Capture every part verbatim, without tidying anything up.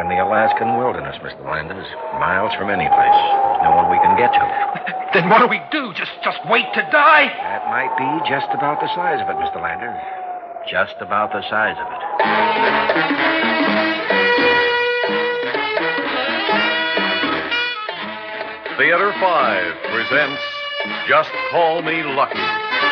in the Alaskan wilderness, Mister Landers. Miles from any place. There's no one we can get to. Then what do we do? Just just wait to die? That might be just about the size of it, Mister Lander. Just about the size of it. Theater five presents Just Call Me Lucky.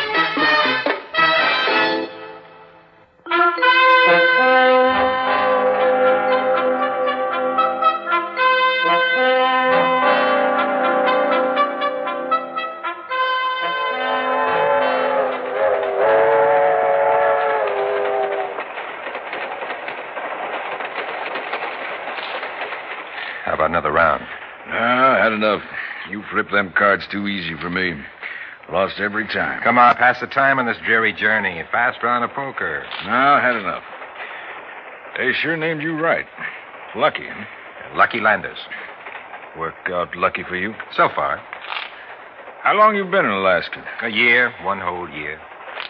How about another round? No, I had enough. You flipped them cards too easy for me. Lost every time. Come on, pass the time on this dreary journey. Fast round of poker. No, I had enough. They sure named you right. Lucky, huh? Lucky Landers. Work out lucky for you? So far. How long you been in Alaska? A year, one whole year.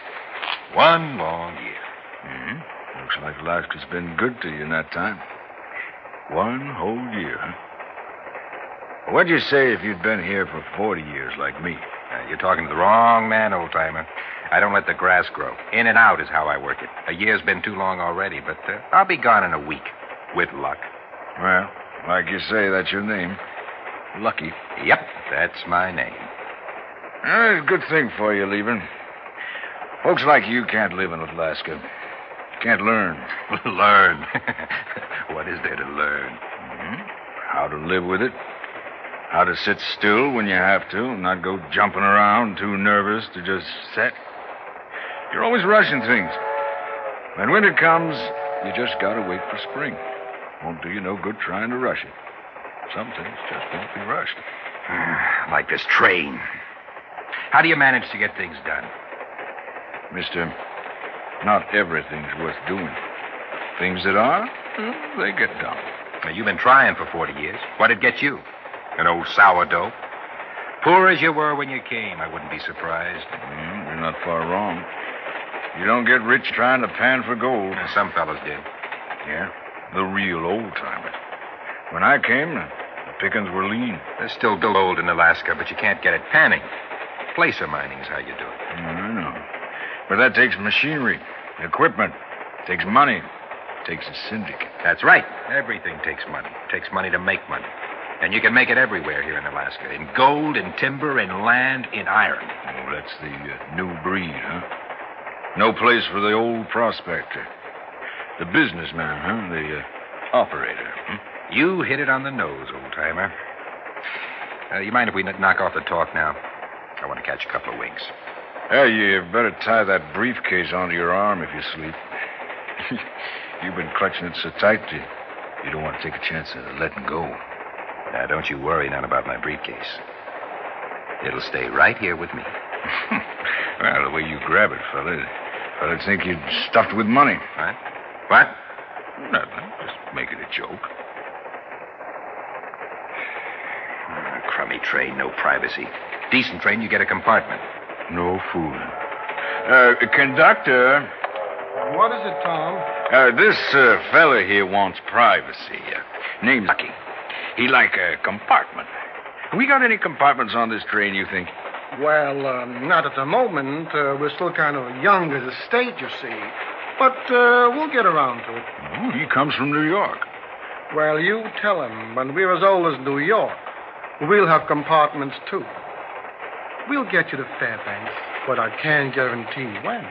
One long year. Mm-hmm. Looks like Alaska's been good to you in that time. One whole year, huh? What'd you say if you'd been here for forty years like me? Uh, you're talking to the wrong man, old-timer. I don't let the grass grow. In and out is how I work it. A year's been too long already, but uh, I'll be gone in a week. With luck. Well, like you say, that's your name. Lucky. Yep, that's my name. Uh, it's a good thing for you leaving. Folks like you can't live in Alaska. Can't learn. Learn? What is there to learn? Mm-hmm. How to live with it. How to sit still when you have to and not go jumping around too nervous to just sit. You're always rushing things. When winter comes, you just gotta wait for spring. Won't do you no good trying to rush it. Some things just won't be rushed. Like this train. How do you manage to get things done? Mister, not everything's worth doing. Things that are, well, they get done. Now, you've been trying for forty years. What'd get you? An old sourdough? Poor as you were when you came, I wouldn't be surprised. Mm, you're not far wrong. You don't get rich trying to pan for gold. Uh, some fellas did. Yeah, the real old-timers. When I came, the pickings were lean. There's still gold in Alaska, but you can't get it panning. Placer mining is how you do it. Mm, I know. But that takes machinery, equipment, takes money, takes a syndicate. That's right. Everything takes money. It takes money to make money. And you can make it everywhere here in Alaska. In gold, in timber, in land, in iron. Oh, that's the uh, new breed, huh? No place for the old prospector. The businessman, huh? The uh, operator. Hmm? You hit it on the nose, old-timer. Uh, you mind if we knock off the talk now? I want to catch a couple of winks. Yeah, you better tie that briefcase onto your arm if you sleep. You've been clutching it so tight, you, you don't want to take a chance of letting go. Now, don't you worry none about my briefcase. It'll stay right here with me. Well, the way you grab it, fella, fela'd think you'd stuffed with money. What? What? Nothing. Just making a joke. Oh, crummy train, no privacy. Decent train, you get a compartment. No fooling. Uh, conductor. What is it, Tom? Uh, this uh, fella here wants privacy. Uh, name's Lucky. He like a compartment. We got any compartments on this train, you think? Well, uh, not at the moment. Uh, we're still kind of young as a state, you see. But uh, we'll get around to it. Oh, he comes from New York. Well, you tell him, when we're as old as New York, we'll have compartments, too. We'll get you to Fairbanks, but I can't guarantee when.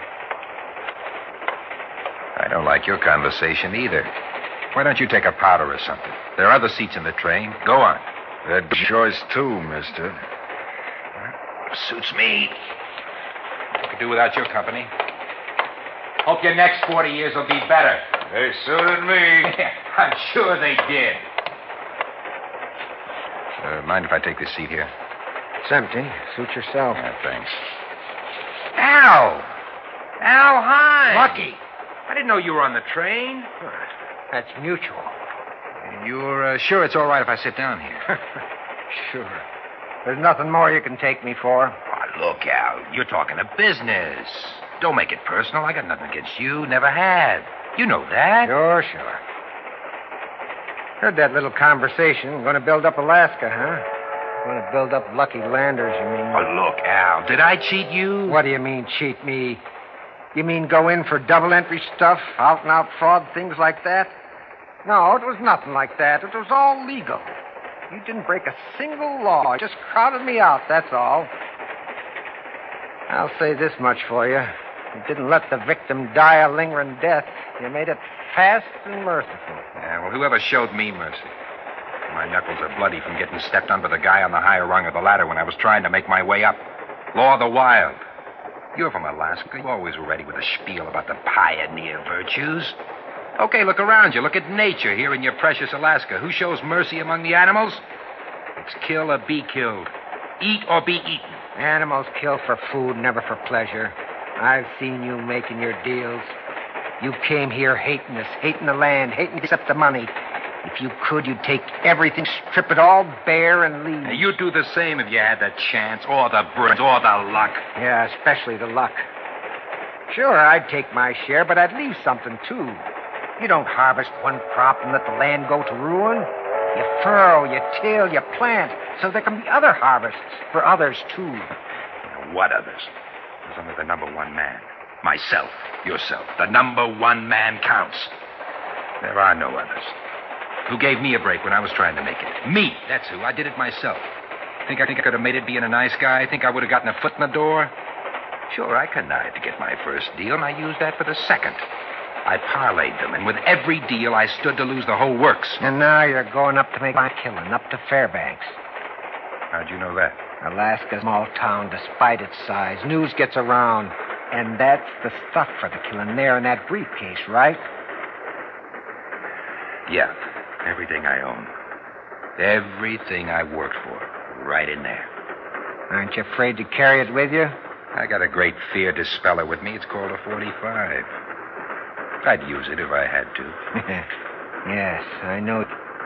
I don't like your conversation either. Why don't you take a powder or something? There are other seats in the train. Go on. That choice, too, mister. Suits me. I could do without your company. Hope your next forty years will be better. They suited me. I'm sure they did. Uh, mind if I take this seat here? It's empty. Suit yourself. Yeah, thanks. Al! Al, hi. Lucky. I didn't know you were on the train. That's mutual. You're uh, sure it's all right if I sit down here? Sure. There's nothing more you can take me for. Oh, look, Al, you're talking to business. Don't make it personal. I got nothing against you. Never had. You know that. Sure, sure. Heard that little conversation. Going to build up Alaska, huh? Going to build up Lucky Landers, you mean? Oh, look, Al, did I cheat you? What do you mean, cheat me? You mean go in for double entry stuff, out and out fraud, things like that? No, it was nothing like that. It was all legal. You didn't break a single law. You just crowded me out, that's all. I'll say this much for you. You didn't let the victim die a lingering death. You made it fast and merciful. Yeah, well, whoever showed me mercy. My knuckles are bloody from getting stepped on by the guy on the higher rung of the ladder when I was trying to make my way up. Law of the wild. You're from Alaska. You always were ready with a spiel about the pioneer virtues. Okay, look around you. Look at nature here in your precious Alaska. Who shows mercy among the animals? It's kill or be killed. Eat or be eaten. Animals kill for food, never for pleasure. I've seen you making your deals. You came here hating us, hating the land, hating except the money. If you could, you'd take everything, strip it all bare, and leave. Now, you'd do the same if you had the chance, or the brains, or the luck. Yeah, especially the luck. Sure, I'd take my share, but I'd leave something, too. You don't harvest one crop and let the land go to ruin. You furrow, you till, you plant, so there can be other harvests for others, too. Now, what others? There's only the number one man. Myself, yourself. The number one man counts. There are no others. Who gave me a break when I was trying to make it? Me, that's who. I did it myself. Think I think I could have made it being a nice guy? Think I would have gotten a foot in the door? Sure, I connived to get my first deal, and I used that for the second. I parlayed them, and with every deal, I stood to lose the whole works. And now you're going up to make my killing, up to Fairbanks. How'd you know that? Alaska's a small town, despite its size. News gets around. And that's the stuff for the killing there in that briefcase, right? Yeah. Everything I own. Everything I worked for. Right in there. Aren't you afraid to carry it with you? I got a great fear dispeller with me. It's called a forty-five. I'd use it if I had to. Yes, I know.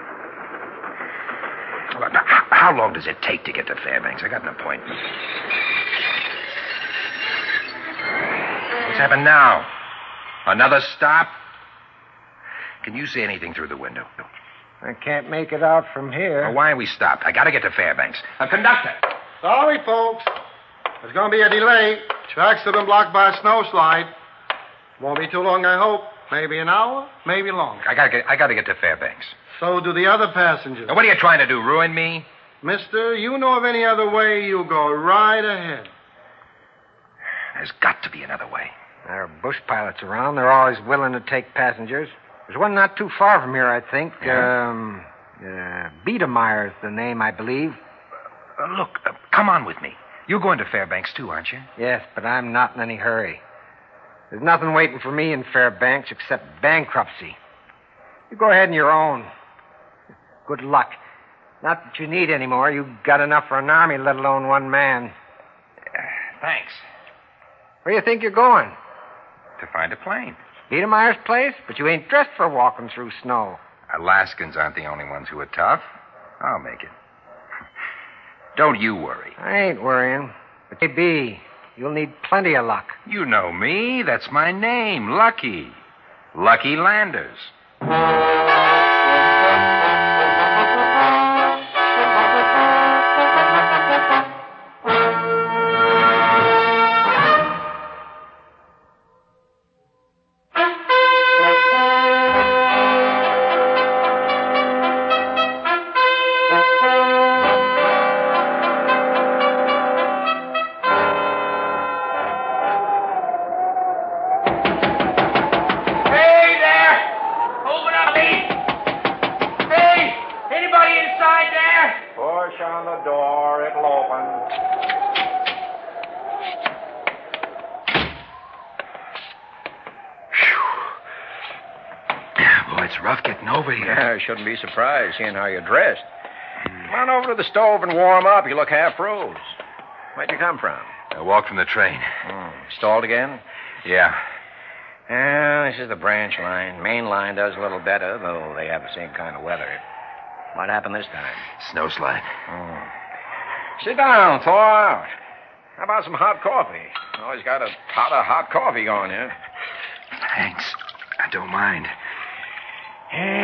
How long does it take to get to Fairbanks? I got an appointment. What's happened now? Another stop? Can you see anything through the window? I can't make it out from here. Well, why are we stopped? I gotta get to Fairbanks. A conductor. Sorry, folks. There's going to be a delay. Tracks have been blocked by a snowslide. Won't be too long, I hope. Maybe an hour, maybe longer. I gotta get, I gotta get to Fairbanks. So do the other passengers. Now, what are you trying to do, ruin me? Mister, you know of any other way, you go right ahead. There's got to be another way. There are bush pilots around. They're always willing to take passengers. There's one not too far from here, I think. Yeah? Um, uh, Biedermeier's the name, I believe. Uh, look, uh, come on with me. You're going to Fairbanks, too, aren't you? Yes, but I'm not in any hurry. There's nothing waiting for me in Fairbanks except bankruptcy. You go ahead on your own. Good luck. Not that you need any more. You've got enough for an army, let alone one man. Uh, thanks. Where do you think you're going? To find a plane. Biedermeier's place? But you ain't dressed for walking through snow. Alaskans aren't the only ones who are tough. I'll make it. Don't you worry. I ain't worrying. But maybe you'll need plenty of luck. You know me. That's my name, Lucky. Lucky Landers. Yeah, I shouldn't be surprised, seeing how you're dressed. Come on over to the stove and warm up. You look half froze. Where'd you come from? I walked from the train. Hmm. Stalled again? Yeah. Yeah, this is the branch line. Main line does a little better, though they have the same kind of weather. What happened this time? Snowslide. Hmm. Sit down, thaw out. How about some hot coffee? Always got a pot of hot coffee going here. Thanks. I don't mind. Yeah,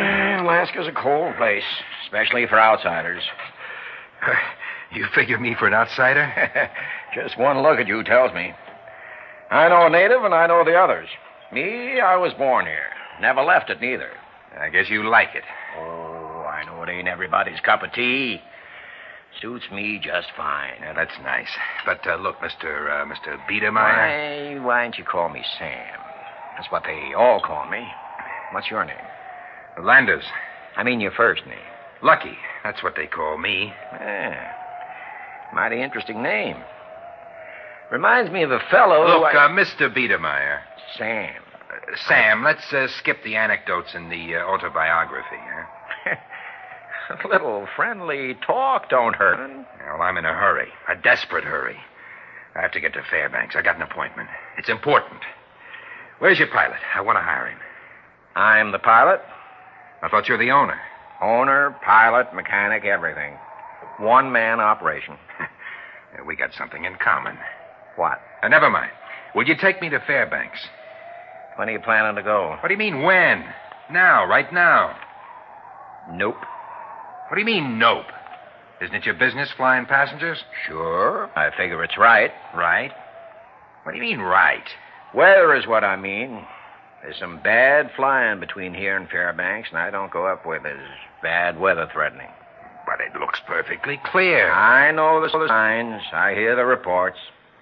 Alaska's a cold place, especially for outsiders. You figure me for an outsider? Just one look at you tells me. I know a native and I know the others. Me, I was born here. Never left it, neither. I guess you like it. Oh, I know it ain't everybody's cup of tea. Suits me just fine. Yeah, that's nice. But uh, look, Mister Uh, Mister Biedermeyer. Why, why don't you call me Sam? That's what they all call me. What's your name? Landers. I mean your first name. Lucky. That's what they call me. Yeah. Mighty interesting name. Reminds me of a fellow who Look, I... uh, Mister Biedermeyer. Sam. Uh, Sam, let's uh, skip the anecdotes in the uh, autobiography, huh? A little friendly talk don't hurt. Well, I'm in a hurry. A desperate hurry. I have to get to Fairbanks. I got an appointment. It's important. Where's your pilot? I want to hire him. I'm the pilot. I thought you were the owner. Owner, pilot, mechanic, everything. One-man operation. Yeah, we got something in common. What? Uh, never mind. Will you take me to Fairbanks? When are you planning to go? What do you mean, when? Now, right now. Nope. What do you mean, nope? Isn't it your business flying passengers? Sure. I figure it's right. Right? What do you mean, right? Weather is what I mean. There's some bad flying between here and Fairbanks, and I don't go up where there's bad weather threatening. But it looks perfectly clear. I know the signs. I hear the reports.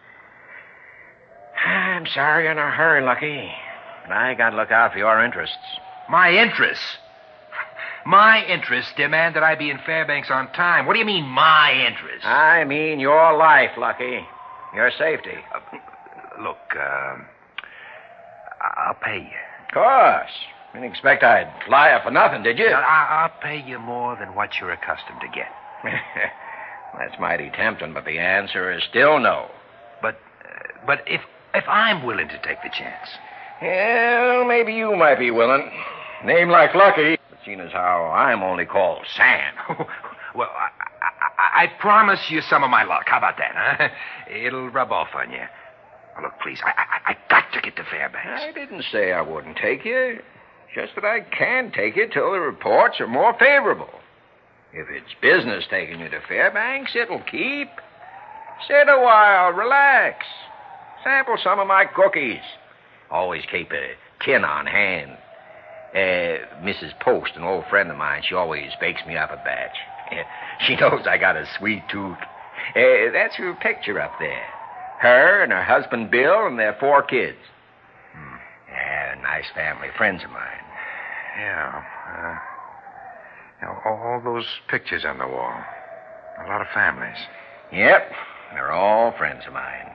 I'm sorry you're in a hurry, Lucky. But I got to look out for your interests. My interests? My interests demand that I be in Fairbanks on time. What do you mean, my interests? I mean your life, Lucky. Your safety. Uh, look, uh, I'll pay you. Of course. Didn't expect I'd fly up for nothing, did you? I- I'll pay you more than what you're accustomed to get. That's mighty tempting, but the answer is still no. But, uh, but if if I'm willing to take the chance. Well, maybe you might be willing. Name like Lucky, but seeing as how I'm only called Sam. Well, I, I, I promise you some of my luck. How about that, huh? It'll rub off on you. Oh, look, please, I, I, I got to get to Fairbanks. I didn't say I wouldn't take you. Just that I can take you till the reports are more favorable. If it's business taking you to Fairbanks, it'll keep. Sit a while, relax. Sample some of my cookies. Always keep a tin on hand. Uh, Missus Post, an old friend of mine, she always bakes me up a batch. Uh, she knows I got a sweet tooth. Uh, that's her picture up there. Her and her husband Bill and their four kids. Hmm. Yeah, nice family, friends of mine. Yeah. Uh, you know, all, all those pictures on the wall. A lot of families. Yep, they're all friends of mine.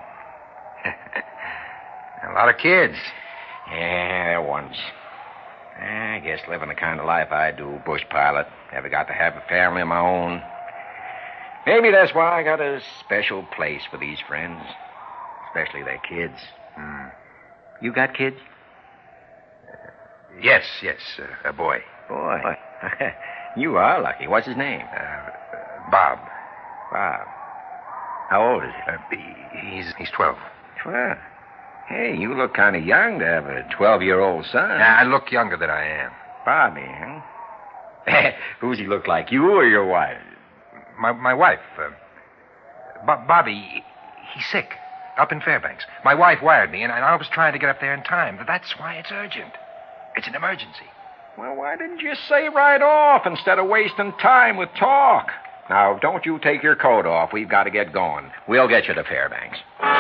A lot of kids. Yeah, they're ones. I guess living the kind of life I do, bush pilot, never got to have a family of my own. Maybe that's why I got a special place for these friends, especially their kids. Hmm. You got kids? Yes, yes, uh, a boy. Boy, you are lucky. What's his name? Uh, Bob. Bob. How old is he? Uh, he- he's he's twelve. Twelve. Hey, you look kind of young to have a twelve-year-old son. Yeah, I look younger than I am. Bobby, huh? Who's he look like, you or your wife? My my wife, uh, Bo- Bobby, he's sick up in Fairbanks. My wife wired me, and I was trying to get up there in time. That's why it's urgent. It's an emergency. Well, why didn't you say right off instead of wasting time with talk? Now, don't you take your coat off. We've got to get going. We'll get you to Fairbanks.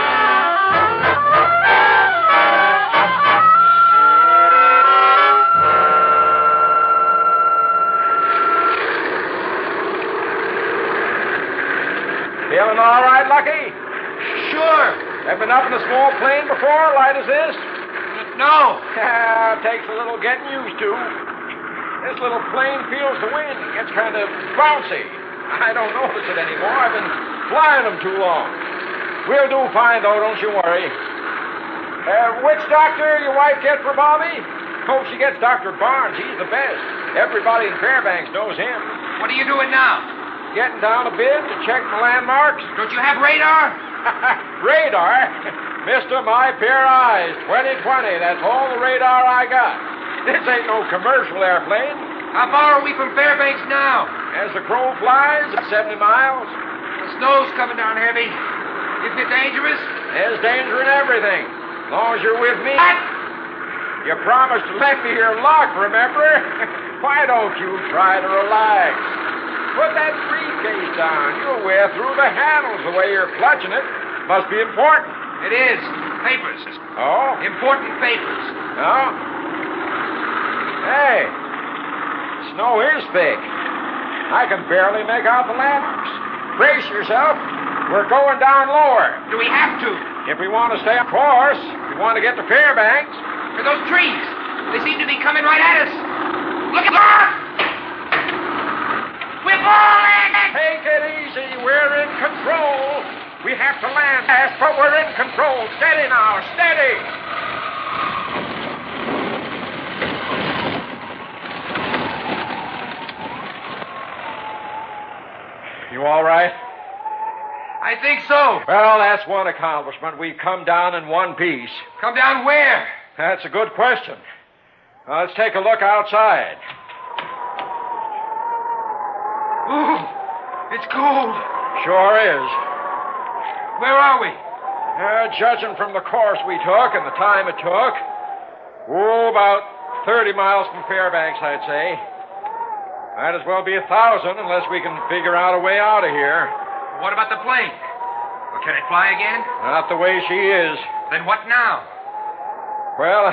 Feeling all right, Lucky? Sure. Ever been up in a small plane before, light as this? No. Yeah, it takes a little getting used to. This little plane feels the wind. It gets kind of bouncy. I don't notice it anymore. I've been flying them too long. We'll do fine, though, don't you worry. Uh, which doctor your wife get for Bobby? Hope she gets Doctor Barnes. He's the best. Everybody in Fairbanks knows him. What are you doing now? Getting down a bit to check the landmarks. Don't you have radar? Radar? Mister My Pair Eyes, twenty twenty. That's all the radar I got. This ain't no commercial airplane. How far are we from Fairbanks now? As the crow flies, seventy miles. The snow's coming down heavy. Isn't it dangerous? There's danger in everything. As long as you're with me. What? You promised to let me your lock, remember? Why don't you try to relax? Put that briefcase down. You'll wear through the handles the way you're clutching it. Must be important. It is. Papers. Oh? Important papers. Oh? Hey. Snow is thick. I can barely make out the landmarks. Brace yourself. We're going down lower. Do we have to? If we want to stay on course, if we want to get to Fairbanks. For those trees. They seem to be coming right at us. Look at that! We're falling! Take it easy. We're in control. We have to land fast, but we're in control. Steady now. Steady. You all right? I think so. Well, that's one accomplishment. We've come down in one piece. Come down where? That's a good question. Now, let's take a look outside. Ooh, it's cold. Sure is. Where are we? Uh, judging from the course we took and the time it took, oh, about thirty miles from Fairbanks, I'd say. Might as well be a thousand unless we can figure out a way out of here. What about the plane? Well, can it fly again? Not the way she is. Then what now? Well,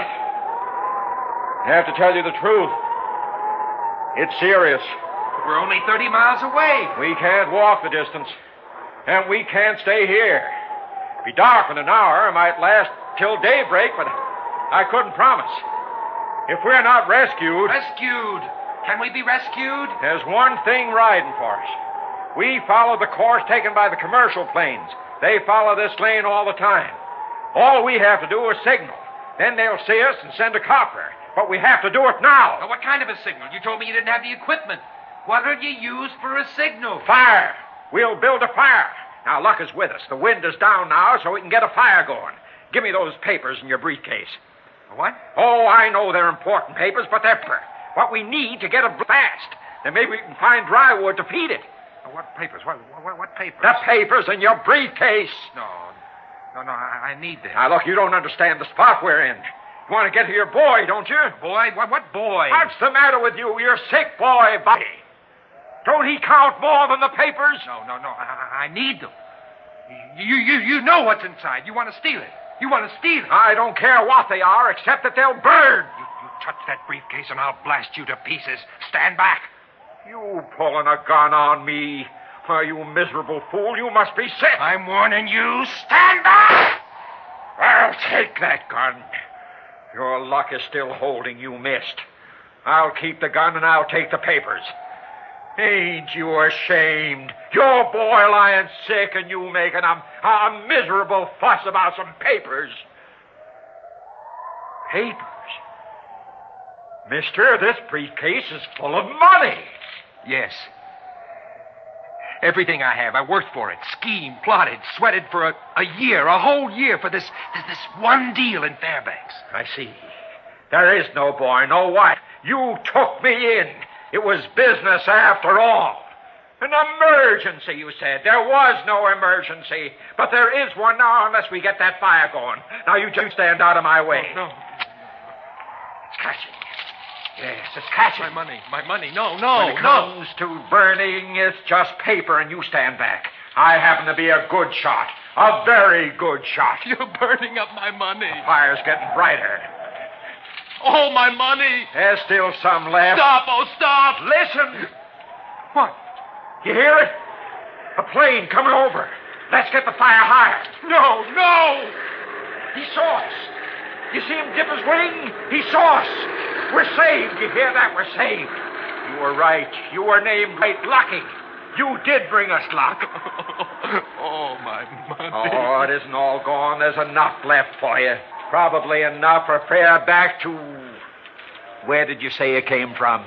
I have to tell you the truth. It's serious. We're only thirty miles away. We can't walk the distance. And we can't stay here. Be dark in an hour. It might last till daybreak, but I couldn't promise. If we're not rescued... Rescued? Can we be rescued? There's one thing riding for us. We follow the course taken by the commercial planes. They follow this lane all the time. All we have to do is signal. Then they'll see us and send a copter. But we have to do it now. Now, what kind of a signal? You told me you didn't have the equipment. What'll you use for a signal? Fire. We'll build a fire. Now, luck is with us. The wind is down now, so we can get a fire going. Give me those papers in your briefcase. What? Oh, I know they're important papers, but they're what we need to get it fast. Then maybe we can find dry wood to feed it. What papers? What, what, what papers? The papers in your briefcase. No, no, no, I, I need them. Now, look, you don't understand the spot we're in. You want to get to your boy, don't you? Boy? What, what boy? What's the matter with you? Your sick boy, Bobby. Don't he count more than the papers? No, no, no. I, I need them. You, you, you know what's inside. You want to steal it. You want to steal it. I don't care what they are, except that they'll burn. You, you touch that briefcase and I'll blast you to pieces. Stand back. You pulling a gun on me? Why, you miserable fool, you must be sick. I'm warning you. Stand back! Well, take that gun. Your luck is still holding. You missed. I'll keep the gun and I'll take the papers. Ain't you ashamed? Your boy lying sick and you making a, a miserable fuss about some papers. Papers? Mister, this briefcase is full of money. Yes. Everything I have. I worked for it. Schemed, plotted, sweated for a, a year, a whole year for this, this this one deal in Fairbanks. I see. There is no boy, no wife. You took me in. It was business after all. An emergency, you said. There was no emergency. But there is one now unless we get that fire going. Now, you just stand out of my way. No. no. It's catching. Yes, it's catching. My money. My money. No, no, when it no. comes to burning, it's just paper, and you stand back. I happen to be a good shot. A very good shot. You're burning up my money. The fire's getting brighter. Oh, my money. There's still some left. Stop, oh, stop. Listen. What? You hear it? A plane coming over. Let's get the fire higher. No, no. He saw us. You see him dip his wing? He saw us. We're saved. You hear that? We're saved. You were right. You were named right Lucky. You did bring us luck. Oh, my money. Oh, it isn't all gone. There's enough left for you. Probably enough for fare back to... Where did you say you came from?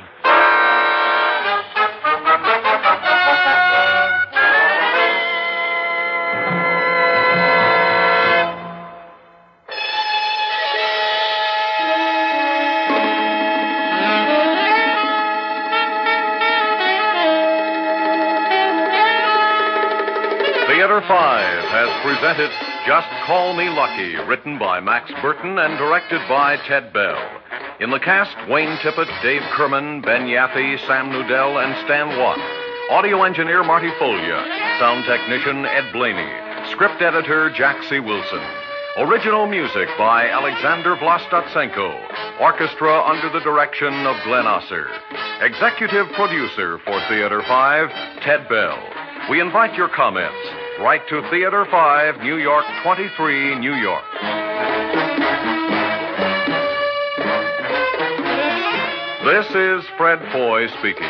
five has presented Just Call Me Lucky, written by Max Burton and directed by Ted Bell. In the cast, Wayne Tippett, Dave Kerman, Ben Yaffe, Sam Nudell, and Stan Watt. Audio engineer Marty Folia. Sound technician Ed Blaney. Script editor Jack C. Wilson. Original music by Alexander Vlastotsenko. Orchestra under the direction of Glenn Osser. Executive producer for Theater five, Ted Bell. We invite your comments. Write to Theater five, New York twenty-three, New York. This is Fred Foy speaking.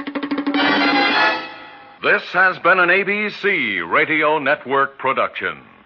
This has been an A B C Radio Network production.